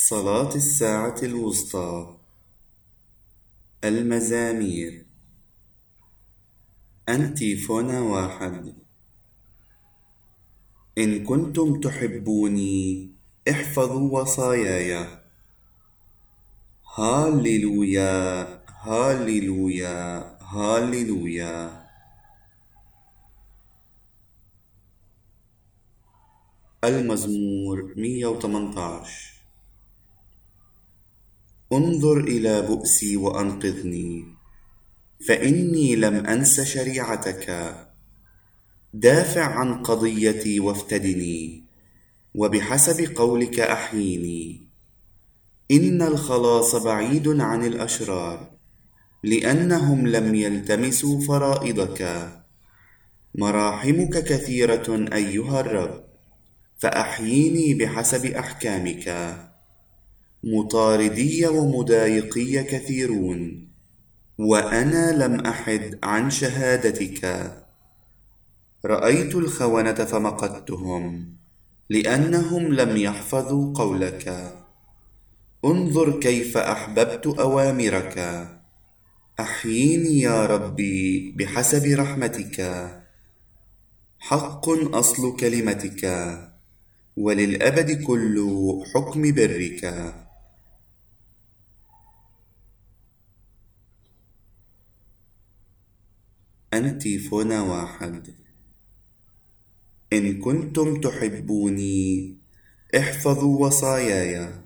صلاة الساعة الوسطى. المزامير. أنتيفونا 1. إن كنتم تحبوني احفظوا وصاياي. هاليلويا هاليلويا هاليلويا. المزمور 118. انظر إلى بؤسي وأنقذني، فإني لم أنس شريعتك. دافع عن قضيتي وافتدني، وبحسب قولك أحييني. إن الخلاص بعيد عن الأشرار، لأنهم لم يلتمسوا فرائضك. مراحمك كثيرة أيها الرب، فأحييني بحسب أحكامك. مطاردي ومضايقي كثيرون، وأنا لم أحد عن شهادتك. رأيت الخونة فمقتهم، لأنهم لم يحفظوا قولك. انظر كيف أحببت أوامرك. أحييني يا ربي بحسب رحمتك. حق أصل كلمتك، وللأبد كل حكم برك. أنتيفونا 1. إن كنتم تحبوني احفظوا وصاياي.